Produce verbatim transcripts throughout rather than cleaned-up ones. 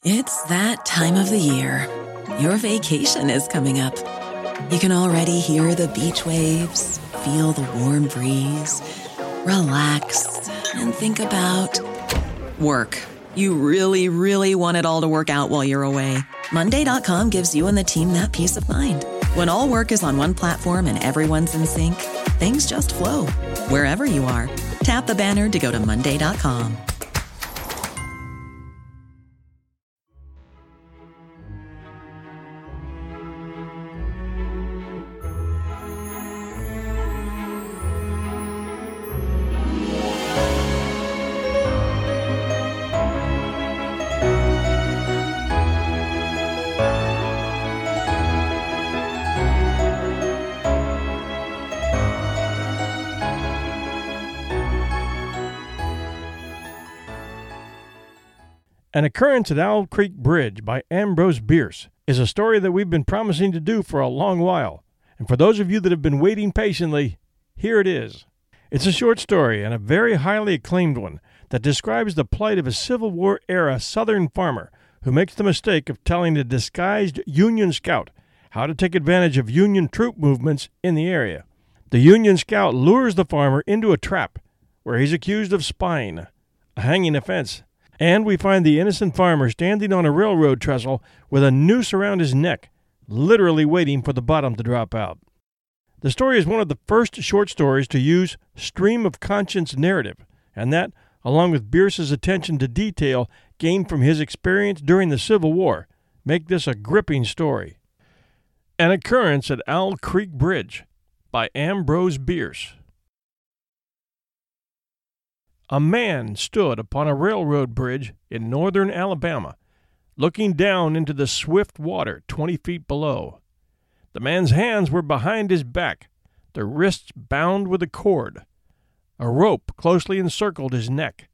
It's that time of the year. Your vacation is coming up. You can already hear the beach waves, feel the warm breeze, relax, and think about work. You really, really want it all to work out while you're away. Monday dot com gives you and the team that peace of mind. When all work is on one platform and everyone's in sync, things just flow. Wherever you are, tap the banner to go to Monday dot com. An Occurrence at Owl Creek Bridge by Ambrose Bierce is a story that we've been promising to do for a long while. And for those of you that have been waiting patiently, here it is. It's a short story and a very highly acclaimed one that describes the plight of a Civil War-era Southern farmer who makes the mistake of telling a disguised Union scout how to take advantage of Union troop movements in the area. The Union scout lures the farmer into a trap where he's accused of spying, a hanging offense. And we find the innocent farmer standing on a railroad trestle with a noose around his neck, literally waiting for the bottom to drop out. The story is one of the first short stories to use stream of conscience narrative, and that, along with Bierce's attention to detail gained from his experience during the Civil War, make this a gripping story. An Occurrence at Owl Creek Bridge by Ambrose Bierce. A man stood upon a railroad bridge in northern Alabama, looking down into the swift water twenty feet below. The man's hands were behind his back, the wrists bound with a cord. A rope closely encircled his neck.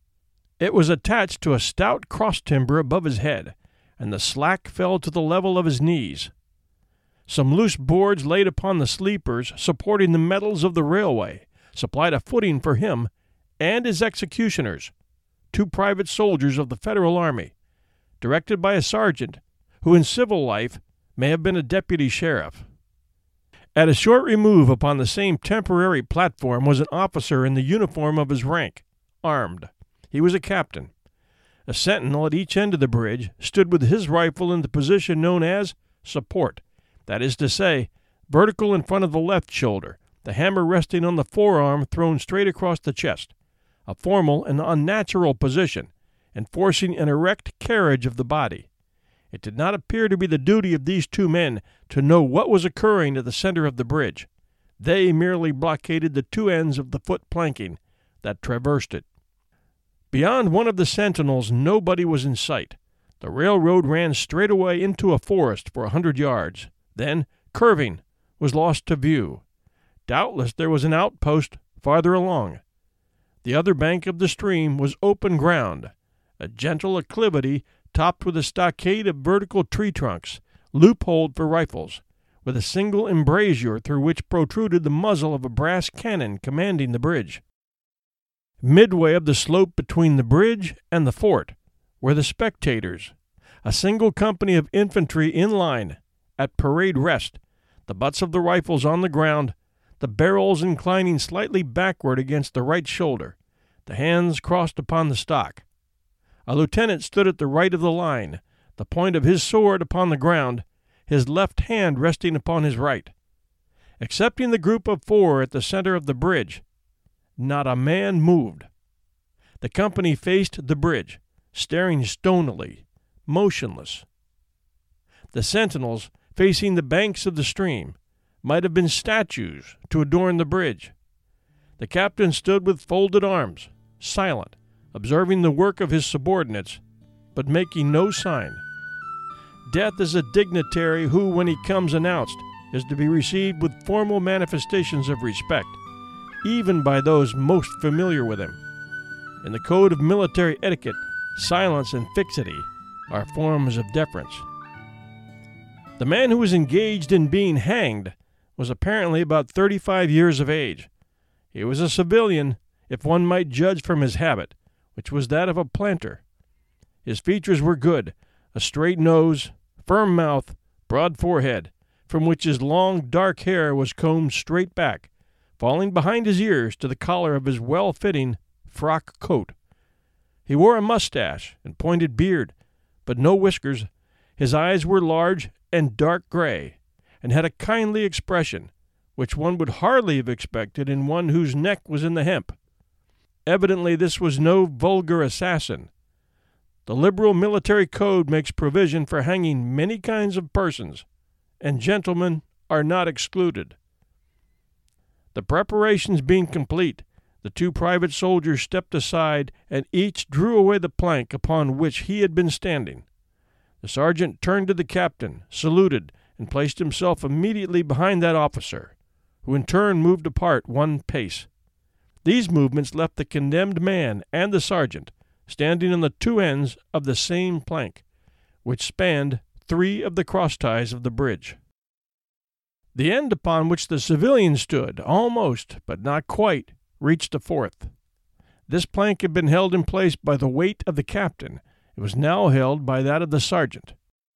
It was attached to a stout cross-timber above his head, and the slack fell to the level of his knees. Some loose boards laid upon the sleepers supporting the metals of the railway supplied a footing for him and his executioners, two private soldiers of the Federal Army, directed by a sergeant who in civil life may have been a deputy sheriff. At a short remove upon the same temporary platform was an officer in the uniform of his rank, armed. He was a captain. A sentinel at each end of the bridge stood with his rifle in the position known as support, that is to say, vertical in front of the left shoulder, the hammer resting on the forearm thrown straight across the chest. A formal and unnatural position, enforcing an erect carriage of the body. It did not appear to be the duty of these two men to know what was occurring at the center of the bridge. They merely blockaded the two ends of the foot planking that traversed it. Beyond one of the sentinels nobody was in sight. The railroad ran straight away into a forest for a hundred yards, then, curving, was lost to view. Doubtless there was an outpost farther along. The other bank of the stream was open ground, a gentle acclivity topped with a stockade of vertical tree trunks, loopholed for rifles, with a single embrasure through which protruded the muzzle of a brass cannon commanding the bridge. Midway of the slope between the bridge and the fort were the spectators, a single company of infantry in line, at parade rest, the butts of the rifles on the ground, the barrels inclining slightly backward against the right shoulder, the hands crossed upon the stock. A lieutenant stood at the right of the line, the point of his sword upon the ground, his left hand resting upon his right. Excepting the group of four at the center of the bridge, not a man moved. The company faced the bridge, staring stonily, motionless. The sentinels, facing the banks of the stream, might have been statues to adorn the bridge. The captain stood with folded arms, silent, observing the work of his subordinates, but making no sign. Death is a dignitary who, when he comes announced, is to be received with formal manifestations of respect, even by those most familiar with him. In the code of military etiquette, silence and fixity are forms of deference. The man who was engaged in being hanged was apparently about thirty-five years of age. He was a civilian, if one might judge from his habit, which was that of a planter. His features were good, a straight nose, firm mouth, broad forehead, from which his long dark hair was combed straight back, falling behind his ears to the collar of his well-fitting frock coat. He wore a mustache and pointed beard, but no whiskers. His eyes were large and dark gray, and had a kindly expression, which one would hardly have expected in one whose neck was in the hemp. Evidently this was no vulgar assassin. The liberal military code makes provision for hanging many kinds of persons, and gentlemen are not excluded. The preparations being complete, the two private soldiers stepped aside, and each drew away the plank upon which he had been standing. The sergeant turned to the captain, saluted, and placed himself immediately behind that officer, who in turn moved apart one pace. These movements left the condemned man and the sergeant standing on the two ends of the same plank, which spanned three of the cross ties of the bridge. The end upon which the civilian stood, almost, but not quite, reached the fourth. This plank had been held in place by the weight of the captain. It was now held by that of the sergeant.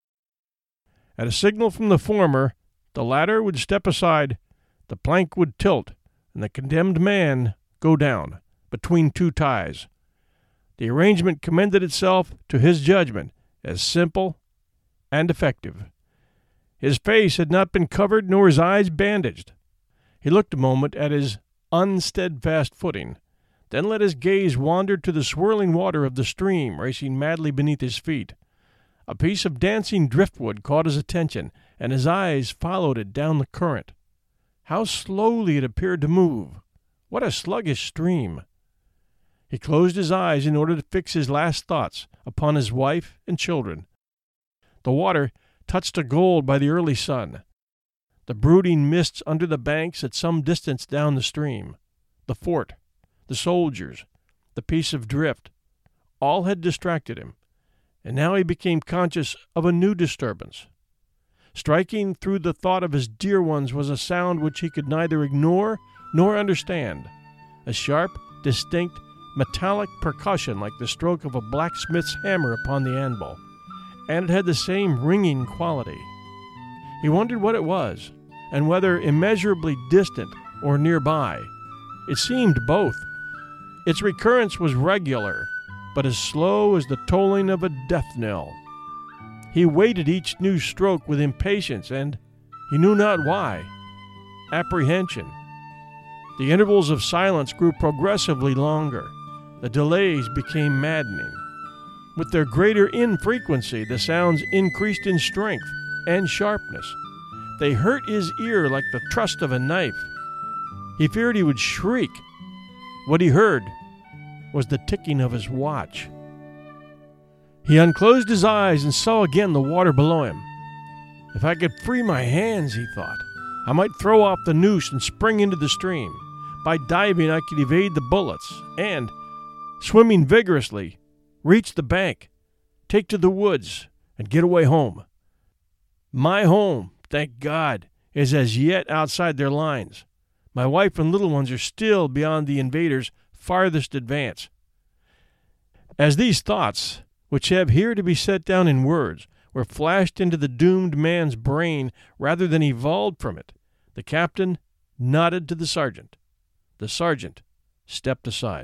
At a signal from the former, the latter would step aside, the plank would tilt, and the condemned man go down between two ties. The arrangement commended itself to his judgment as simple and effective. His face had not been covered nor his eyes bandaged. He looked a moment at his unsteadfast footing, then let his gaze wander to the swirling water of the stream racing madly beneath his feet. A piece of dancing driftwood caught his attention, and his eyes followed it down the current. How slowly it appeared to move! What a sluggish stream! He closed his eyes in order to fix his last thoughts upon his wife and children. The water, touched to gold by the early sun, the brooding mists under the banks at some distance down the stream, the fort, the soldiers, the piece of drift, all had distracted him, and now he became conscious of a new disturbance. Striking through the thought of his dear ones was a sound which he could neither ignore nor understand, a sharp, distinct, metallic percussion like the stroke of a blacksmith's hammer upon the anvil, and it had the same ringing quality. He wondered what it was, and whether immeasurably distant or nearby. It seemed both. Its recurrence was regular, but as slow as the tolling of a death knell. He waited each new stroke with impatience and, he knew not why, apprehension. The intervals of silence grew progressively longer. The delays became maddening. With their greater infrequency, the sounds increased in strength and sharpness. They hurt his ear like the thrust of a knife. He feared he would shriek. What he heard was the ticking of his watch. He unclosed his eyes and saw again the water below him. If I could free my hands, he thought, I might throw off the noose and spring into the stream. By diving, I could evade the bullets and, swimming vigorously, reach the bank, take to the woods, and get away home. My home, thank God, is as yet outside their lines. My wife and little ones are still beyond the invaders' farthest advance. As these thoughts, which have here to be set down in words, were flashed into the doomed man's brain rather than evolved from it, the captain nodded to the sergeant. The sergeant stepped aside.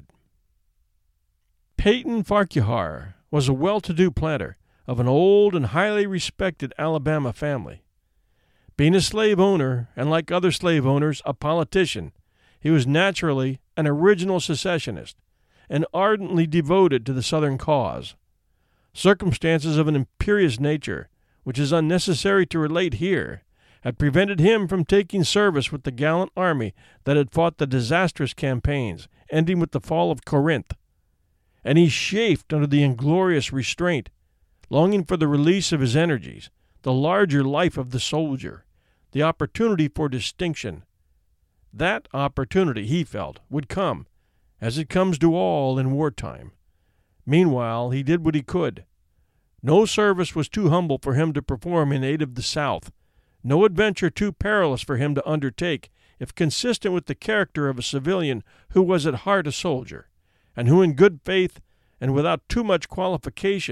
Peyton Farquhar was a well-to-do planter of an old and highly respected Alabama family. Being a slave owner, and like other slave owners, a politician, he was naturally an original secessionist and ardently devoted to the Southern cause. Circumstances of an imperious nature, which is unnecessary to relate here, had prevented him from taking service with the gallant army that had fought the disastrous campaigns, ending with the fall of Corinth, and he chafed under the inglorious restraint, longing for the release of his energies, the larger life of the soldier, the opportunity for distinction. That opportunity, he felt, would come, as it comes to all in wartime. Meanwhile, he did what he could. No service was too humble for him to perform in aid of the South, no adventure too perilous for him to undertake, if consistent with the character of a civilian who was at heart a soldier, and who in good faith and without too much qualification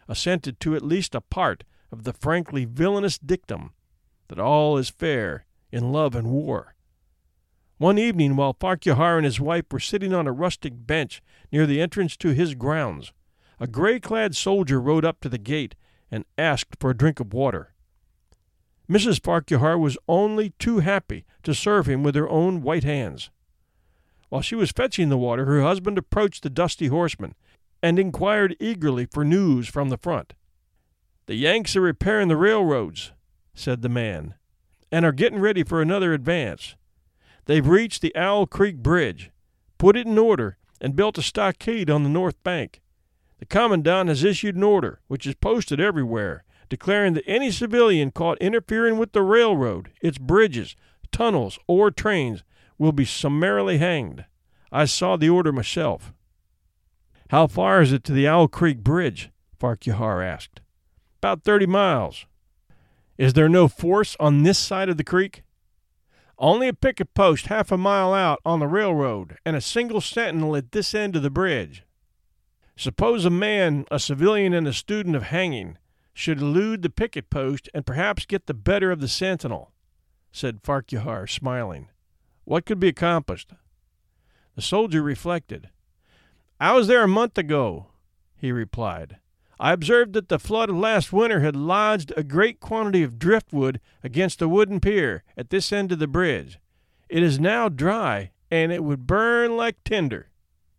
assented to at least a part of the frankly villainous dictum that all is fair in love and war. One evening, while Farquhar and his wife were sitting on a rustic bench near the entrance to his grounds, a gray-clad soldier rode up to the gate and asked for a drink of water. Missus Farquhar was only too happy to serve him with her own white hands. While she was fetching the water, her husband approached the dusty horseman and inquired eagerly for news from the front. "The Yanks are repairing the railroads," said the man, "and are getting ready for another advance. They've reached the Owl Creek Bridge, put it in order, and built a stockade on the north bank. The commandant has issued an order, which is posted everywhere, declaring that any civilian caught interfering with the railroad, its bridges, tunnels, or trains will be summarily hanged. I saw the order myself." "How far is it to the Owl Creek Bridge?" Farquhar asked. "About thirty miles." "Is there no force on this side of the creek?" "Only a picket post half a mile out on the railroad, and a single sentinel at this end of the bridge." "Suppose a man, a civilian and a student of hanging, should elude the picket post and perhaps get the better of the sentinel," said Farquhar, smiling. "What could be accomplished?" The soldier reflected. "I was there a month ago," he replied. "I observed that the flood of last winter had lodged a great quantity of driftwood against the wooden pier at this end of the bridge. It is now dry, and it would burn like tinder."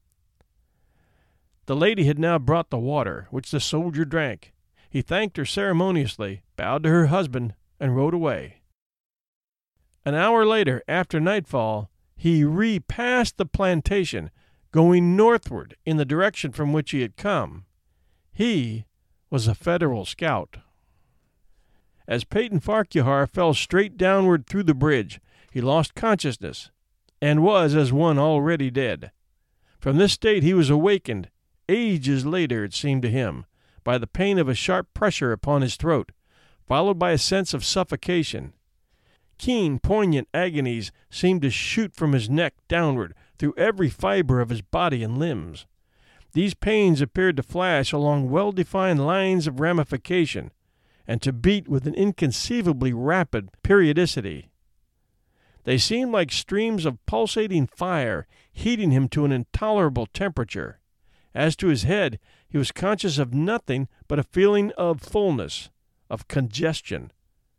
The lady had now brought the water, which the soldier drank. He thanked her ceremoniously, bowed to her husband, and rode away. An hour later, after nightfall, he repassed the plantation, going northward in the direction from which he had come. He was a Federal scout. As Peyton Farquhar fell straight downward through the bridge, he lost consciousness, and was as one already dead. From this state he was awakened, ages later it seemed to him, by the pain of a sharp pressure upon his throat, followed by a sense of suffocation. Keen, poignant agonies seemed to shoot from his neck downward through every fiber of his body and limbs. These pains appeared to flash along well-defined lines of ramification, and to beat with an inconceivably rapid periodicity. They seemed like streams of pulsating fire, heating him to an intolerable temperature. As to his head, he was conscious of nothing but a feeling of fullness, of congestion.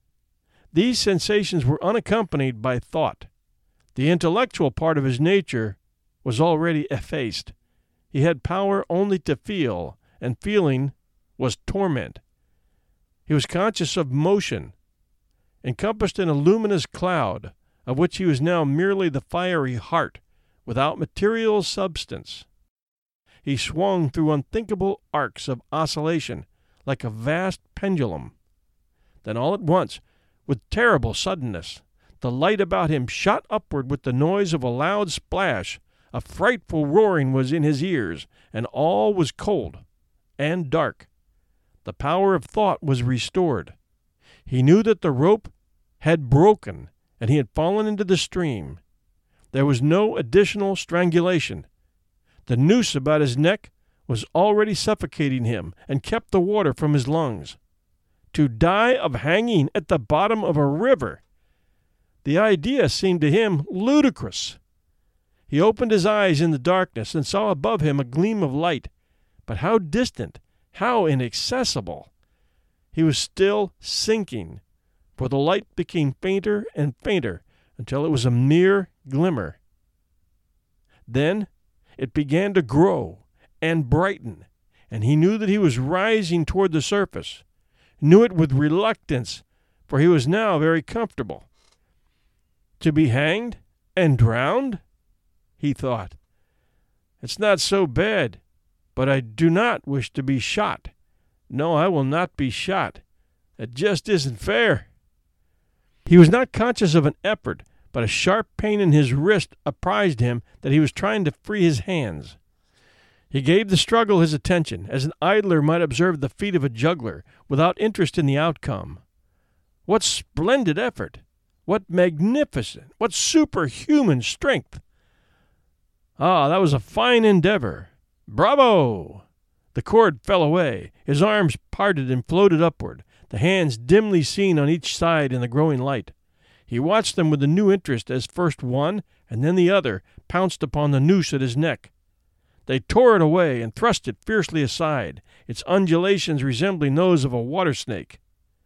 These sensations were unaccompanied by thought. The intellectual part of his nature was already effaced. He had power only to feel, and feeling was torment. He was conscious of motion, encompassed in a luminous cloud, of which he was now merely the fiery heart, without material substance. He swung through unthinkable arcs of oscillation, like a vast pendulum. Then all at once, with terrible suddenness, the light about him shot upward with the noise of a loud splash. A frightful roaring was in his ears, and all was cold and dark. The power of thought was restored. He knew that the rope had broken, and he had fallen into the stream. There was no additional strangulation. The noose about his neck was already suffocating him, and kept the water from his lungs. To die of hanging at the bottom of a river! The idea seemed to him ludicrous. He opened his eyes in the darkness and saw above him a gleam of light, but how distant, how inaccessible! He was still sinking, for the light became fainter and fainter until it was a mere glimmer. Then it began to grow and brighten, and he knew that he was rising toward the surface, knew it with reluctance, for he was now very comfortable. To be hanged and drowned? He thought. It's not so bad, but I do not wish to be shot. No, I will not be shot. It just isn't fair. He was not conscious of an effort, but a sharp pain in his wrist apprised him that he was trying to free his hands. He gave the struggle his attention, as an idler might observe the feat of a juggler, without interest in the outcome. What splendid effort! What magnificent, what superhuman strength! Ah, that was a fine endeavor. Bravo! The The cord fell away. His arms parted and floated upward, the hands dimly seen on each side in the growing light. He watched them with a new interest as first one and then the other pounced upon the noose at his neck. They tore it away and thrust it fiercely aside, its undulations resembling those of a water snake.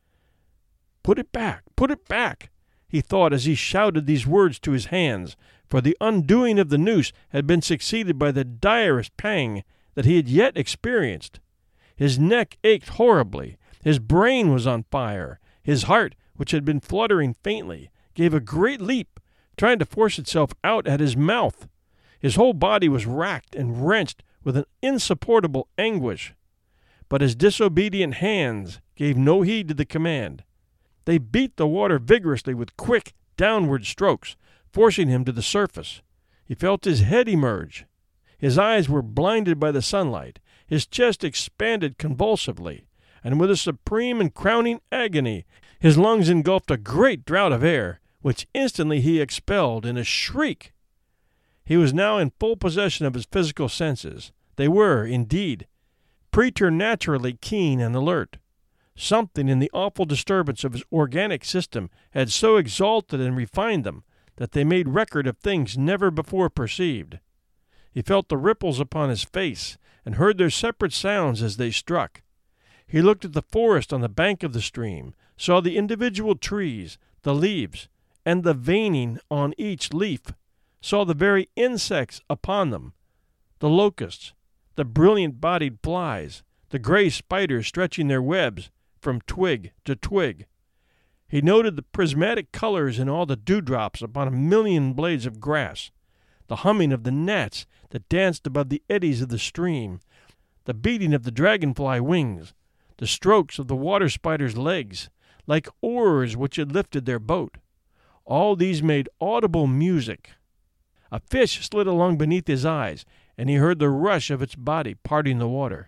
"Put it back! Put it back!" he thought as he shouted these words to his hands, for the undoing of the noose had been succeeded by the direst pang that he had yet experienced. His neck ached horribly, his brain was on fire, his heart, which had been fluttering faintly, gave a great leap, trying to force itself out at his mouth. His whole body was racked and wrenched with an insupportable anguish. But his disobedient hands gave no heed to the command. They beat the water vigorously with quick, downward strokes, forcing him to the surface. He felt his head emerge. His eyes were blinded by the sunlight. His chest expanded convulsively, and with a supreme and crowning agony, his lungs engulfed a great draught of air, which instantly he expelled in a shriek. He was now in full possession of his physical senses. They were, indeed, preternaturally keen and alert. Something in the awful disturbance of his organic system had so exalted and refined them that they made record of things never before perceived. He felt the ripples upon his face and heard their separate sounds as they struck. He looked at the forest on the bank of the stream, saw the individual trees, the leaves, and the veining on each leaf, saw the very insects upon them, the locusts, the brilliant-bodied flies, the gray spiders stretching their webs from twig to twig. He noted the prismatic colors in all the dewdrops upon a million blades of grass, the humming of the gnats that danced above the eddies of the stream, the beating of the dragonfly wings, the strokes of the water spider's legs, like oars which had lifted their boat. All these made audible music. A fish slid along beneath his eyes, and he heard the rush of its body parting the water.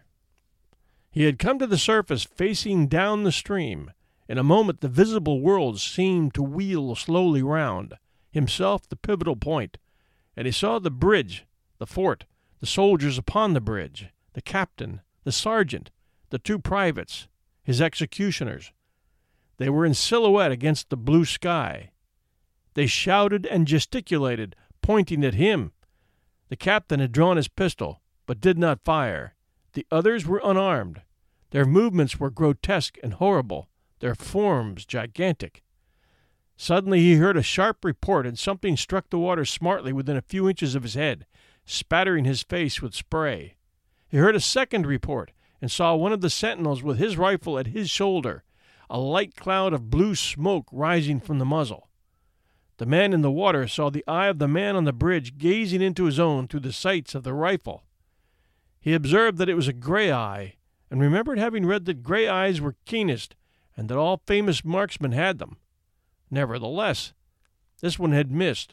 He had come to the surface facing down the stream. In a moment the visible world seemed to wheel slowly round, himself the pivotal point, and he saw the bridge, the fort, the soldiers upon the bridge, the captain, the sergeant, the two privates, his executioners. They were in silhouette against the blue sky. They shouted and gesticulated, pointing at him. The captain had drawn his pistol, but did not fire. The others were unarmed. Their movements were grotesque and horrible, their forms gigantic. Suddenly he heard a sharp report, and something struck the water smartly within a few inches of his head, spattering his face with spray. He heard a second report, and saw one of the sentinels with his rifle at his shoulder, a light cloud of blue smoke rising from the muzzle. The man in the water saw the eye of the man on the bridge gazing into his own through the sights of the rifle. He observed that it was a gray eye, and remembered having read that gray eyes were keenest, and that all famous marksmen had them. Nevertheless, this one had missed.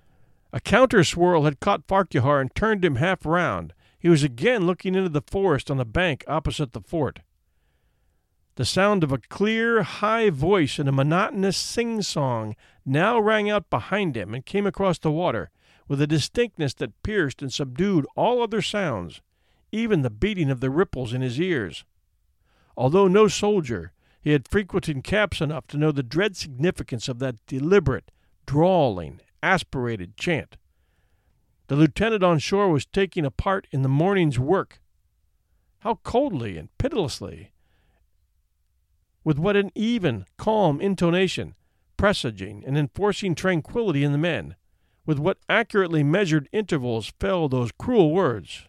A counter-swirl had caught Farquhar and turned him half round. He was again looking into the forest on the bank opposite the fort. The sound of a clear, high voice in a monotonous sing-song now rang out behind him and came across the water with a distinctness that pierced and subdued all other sounds, even the beating of the ripples in his ears. Although no soldier, he had frequented camps enough to know the dread significance of that deliberate, drawling, aspirated chant. The lieutenant on shore was taking a part in the morning's work. How coldly and pitilessly! With what an even, calm intonation, presaging and enforcing tranquillity in the men, with what accurately measured intervals fell those cruel words.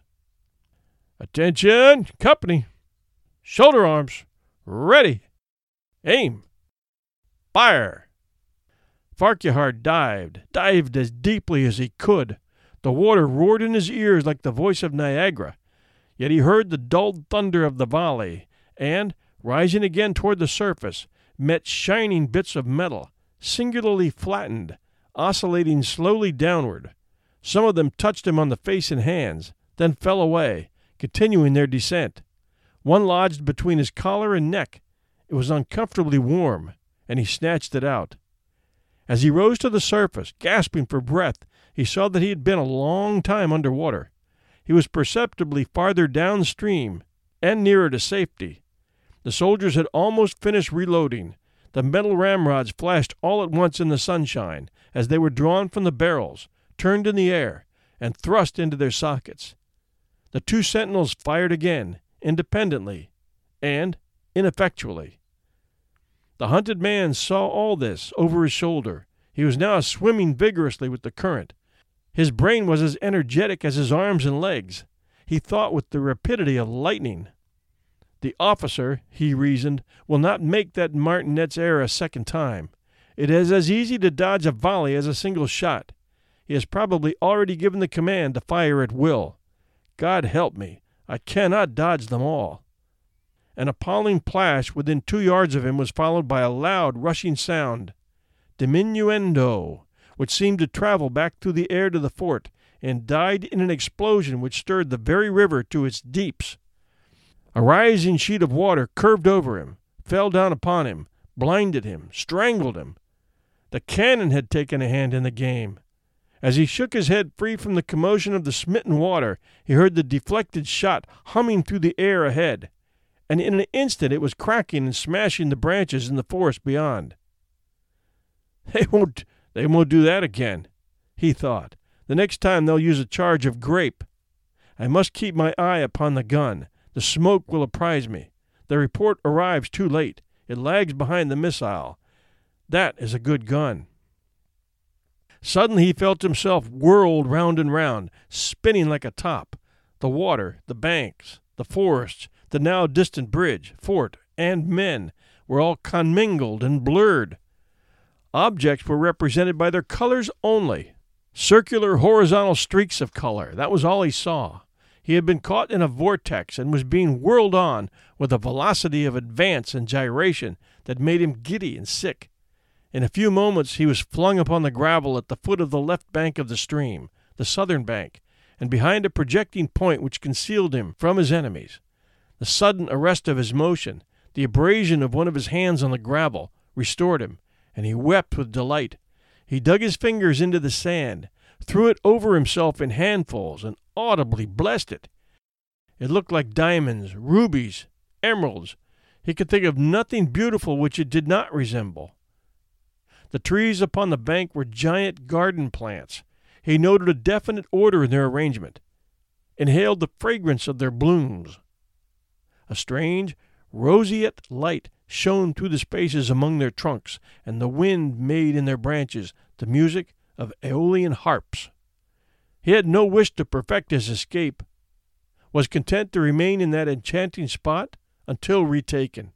"Attention, company! Shoulder arms! Ready! Aim! Fire!" Farquhar dived, dived as deeply as he could. The water roared in his ears like the voice of Niagara, yet he heard the dulled thunder of the volley, and, rising again toward the surface, met shining bits of metal, singularly flattened, oscillating slowly downward. Some of them touched him on the face and hands, then fell away, continuing their descent. One lodged between his collar and neck. It was uncomfortably warm, and he snatched it out. As he rose to the surface, gasping for breath, he saw that he had been a long time under water. He was perceptibly farther downstream, and nearer to safety. The soldiers had almost finished reloading. The metal ramrods flashed all at once in the sunshine as they were drawn from the barrels, turned in the air, and thrust into their sockets. The two sentinels fired again, independently, and ineffectually. The hunted man saw all this over his shoulder. He was now swimming vigorously with the current. His brain was as energetic as his arms and legs. He thought with the rapidity of lightning. The officer, he reasoned, will not make that martinet's error a second time. It is as easy to dodge a volley as a single shot. He has probably already given the command to fire at will. God help me, I cannot dodge them all. An appalling plash within two yards of him was followed by a loud, rushing sound, diminuendo, which seemed to travel back through the air to the fort, and died in an explosion which stirred the very river to its deeps. A rising sheet of water curved over him, fell down upon him, blinded him, strangled him. The cannon had taken a hand in the game. As he shook his head free from the commotion of the smitten water, he heard the deflected shot humming through the air ahead, and in an instant it was cracking and smashing the branches in the forest beyond. They won't, they won't do that again, he thought. The next time they'll use a charge of grape. I must keep my eye upon the gun. The smoke will apprise me. The report arrives too late. It lags behind the missile. That is a good gun. Suddenly he felt himself whirled round and round, spinning like a top. The water, the banks, the forests, the now distant bridge, fort, and men were all commingled and blurred. Objects were represented by their colors only. Circular, horizontal streaks of color, that was all he saw. He had been caught in a vortex and was being whirled on with a velocity of advance and gyration that made him giddy and sick. In a few moments he was flung upon the gravel at the foot of the left bank of the stream, the southern bank, and behind a projecting point which concealed him from his enemies. The sudden arrest of his motion, the abrasion of one of his hands on the gravel, restored him, and he wept with delight. He dug his fingers into the sand, threw it over himself in handfuls, and audibly blessed it. It looked like diamonds, rubies, emeralds. He could think of nothing beautiful which it did not resemble. The trees upon the bank were giant garden plants. He noted a definite order in their arrangement, inhaled the fragrance of their blooms. A strange, roseate light shone through the spaces among their trunks, and the wind made in their branches the music of aeolian harps. He had no wish to perfect his escape, was content to remain in that enchanting spot until retaken.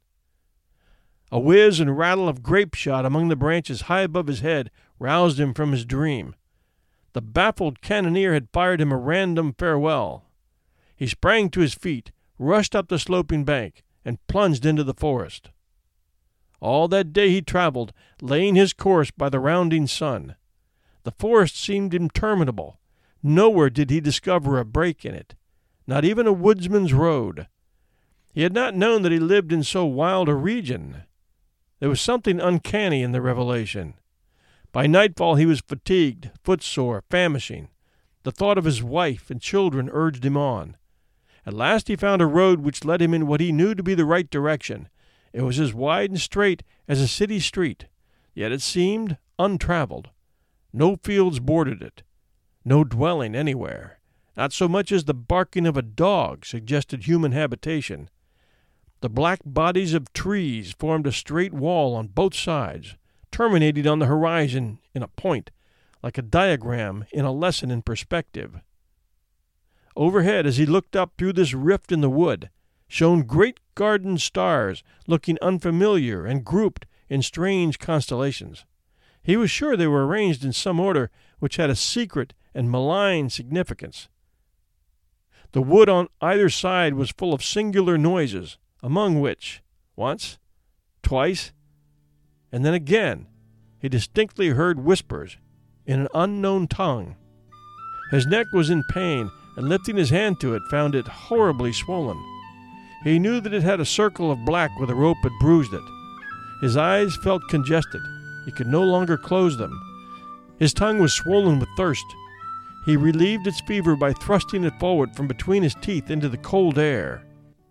A whiz and rattle of grape shot among the branches high above his head roused him from his dream. The baffled cannoneer had fired him a random farewell. He sprang to his feet, rushed up the sloping bank, and plunged into the forest. All that day he traveled, laying his course by the rounding sun. The forest seemed interminable. Nowhere did he discover a break in it, not even a woodsman's road. He had not known that he lived in so wild a region. There was something uncanny in the revelation. By nightfall he was fatigued, footsore, famishing. The thought of his wife and children urged him on. At last he found a road which led him in what he knew to be the right direction. It was as wide and straight as a city street, yet it seemed untraveled. No fields bordered it, no dwelling anywhere. Not so much as the barking of a dog suggested human habitation. The black bodies of trees formed a straight wall on both sides, terminating on the horizon in a point, like a diagram in a lesson in perspective. Overhead, as he looked up through this rift in the wood, shone great garden stars, looking unfamiliar and grouped in strange constellations. He was sure they were arranged in some order which had a secret and malign significance. The wood on either side was full of singular noises, among which, once, twice, and then again, he distinctly heard whispers in an unknown tongue. His neck was in pain, and lifting his hand to it, found it horribly swollen. He knew that it had a circle of black where the rope had bruised it. His eyes felt congested. He could no longer close them. His tongue was swollen with thirst. He relieved its fever by thrusting it forward from between his teeth into the cold air.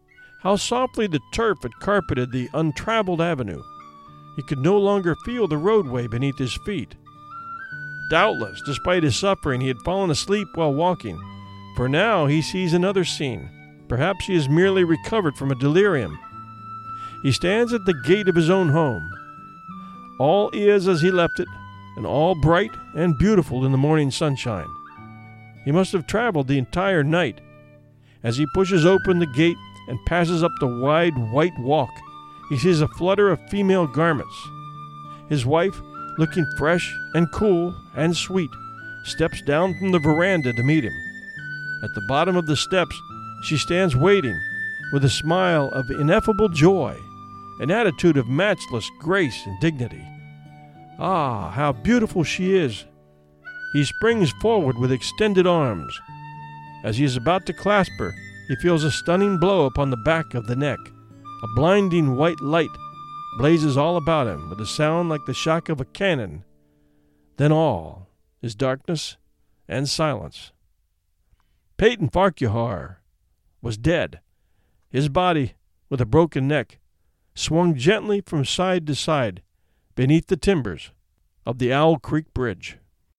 How softly the turf had carpeted the untraveled avenue. He could no longer feel the roadway beneath his feet. Doubtless, despite his suffering, he had fallen asleep while walking, for now he sees another scene. Perhaps he has merely recovered from a delirium. He stands at the gate of his own home. All is as he left it, and all bright and beautiful in the morning sunshine. He must have traveled the entire night. As he pushes open the gate and passes up the wide white walk, he sees a flutter of female garments. His wife, looking fresh and cool and sweet, steps down from the veranda to meet him. At the bottom of the steps, she stands waiting, with a smile of ineffable joy, an attitude of matchless grace and dignity. Ah, how beautiful she is! He springs forward with extended arms. As he is about to clasp her, he feels a stunning blow upon the back of the neck. A blinding white light blazes all about him with a sound like the shock of a cannon. Then all is darkness and silence. Peyton Farquhar was dead. His body, with a broken neck, swung gently from side to side beneath the timbers of the Owl Creek Bridge.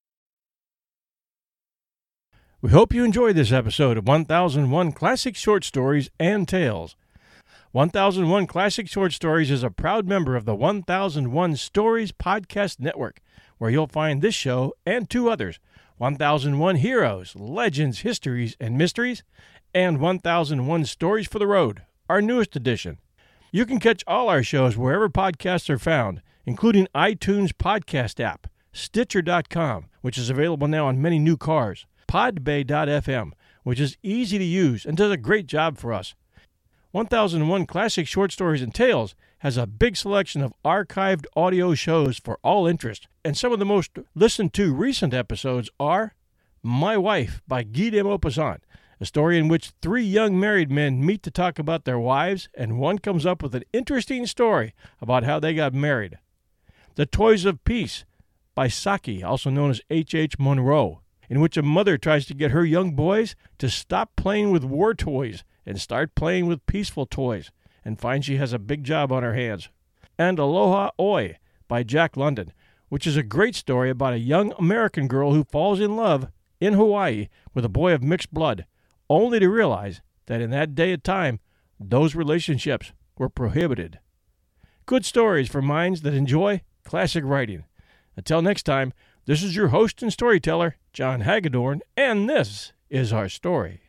We hope you enjoyed this episode of one thousand one Classic Short Stories and Tales. one thousand one Classic Short Stories is a proud member of the one thousand one Stories Podcast Network, where you'll find this show and two others, one thousand one Heroes, Legends, Histories, and Mysteries, and one thousand one Stories for the Road, our newest edition. You can catch all our shows wherever podcasts are found, including iTunes podcast app, Stitcher dot com, which is available now on many new cars, Podbay dot f m, which is easy to use and does a great job for us. one thousand one Classic Short Stories and Tales has a big selection of archived audio shows for all interests, and some of the most listened to recent episodes are My Wife by Guy de Maupassant, a story in which three young married men meet to talk about their wives, and one comes up with an interesting story about how they got married. The Toys of Peace by Saki, also known as H H. Monroe, in which a mother tries to get her young boys to stop playing with war toys and start playing with peaceful toys, and finds she has a big job on her hands. And Aloha Oi by Jack London, which is a great story about a young American girl who falls in love in Hawaii with a boy of mixed blood, only to realize that in that day and time, those relationships were prohibited. Good stories for minds that enjoy classic writing. Until next time, this is your host and storyteller, John Hagedorn, and this is our story.